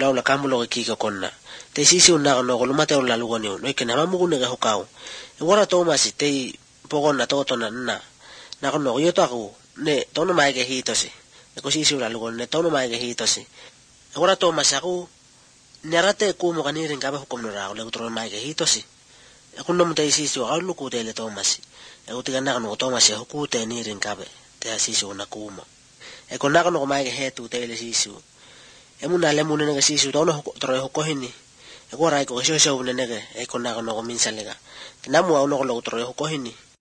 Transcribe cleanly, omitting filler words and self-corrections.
laula kamulo kika konna te sisi unna no golumate ulla lugoni no ke na mamugune ga hokau e wara Thomas te pogonna totona na kono yotaku ne tono mai ke hitosi e ko sisi ulla lugoni ne tono mai ke hitosi e wara Thomas aku nerate ku mo kaniri ngabe hukomno ra ole utro mai ke hitosi e kunno mute sisi wa lu ku tele Thomas e utiga na no Thomas e huku te ni rin kabe te sisi una kumo e konna kono mai ke hetu tele sisi e muna le muna nga sisi tono tro hokohini e ko rai ko sho nege e konna kono minsalega namu ono ko lo tro hokohini